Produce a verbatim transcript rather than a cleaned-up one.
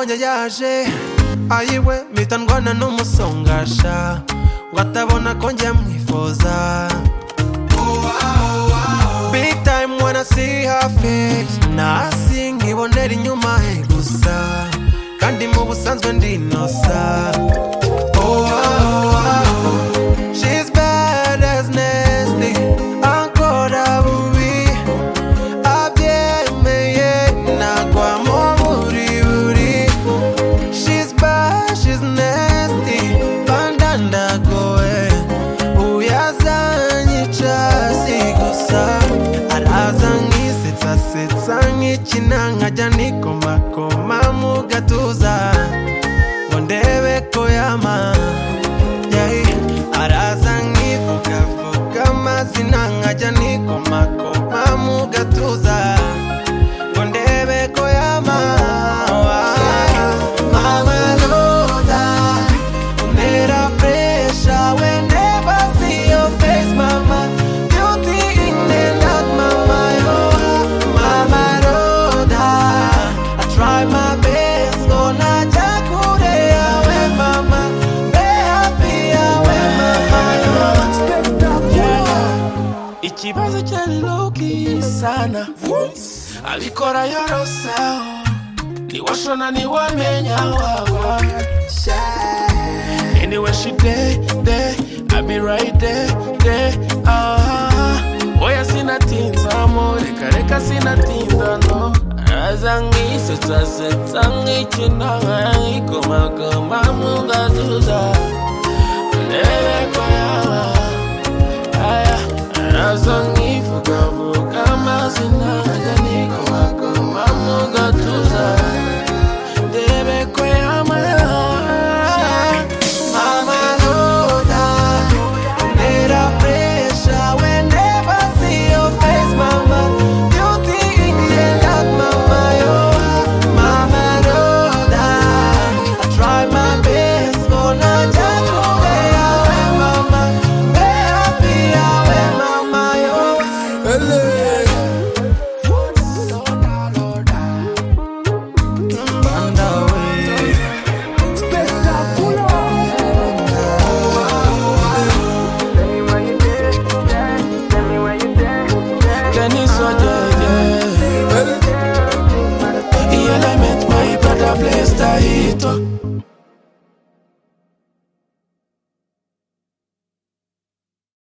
mbonye yaje ayiwe mpita ndwana n'umusongasha ngo atabona ko njye mwifuza. Big time when I see her face, nasi nkibonera inyuma he gusa kandi mu busanzwe ndinosa. Oh, oh, oh. She's bad as nasty, ankora bubi abyemeye nagwamo buri buri. She's bad, she's nasty, bandandagowe uyazanyica si gusa. Araza nkisetsa setsa nkikina nkajya nikomakoma mu gatuza ngo ndebe ko yama. Araza nkivugavuga amazina nkajya nikomakoma mu gatuza ngo ndebe ko yama. Mama Loda untera pressure whenever I see your face mama. Beauty in and out mama yo. Mama Loda I try my best gonna jakure yawe mama. Be happy yawe mama yo. Ikibazo cyari loki sana abikora yorosa niwashona niwamenya wawa. Anyway she there there I be right there there. Ah oya sinatinza mo reka reka sinatinda no. Araza nkisetsa setsa nkikina nkikomakoma mu gatuza ndebe ko yaba. Aya araza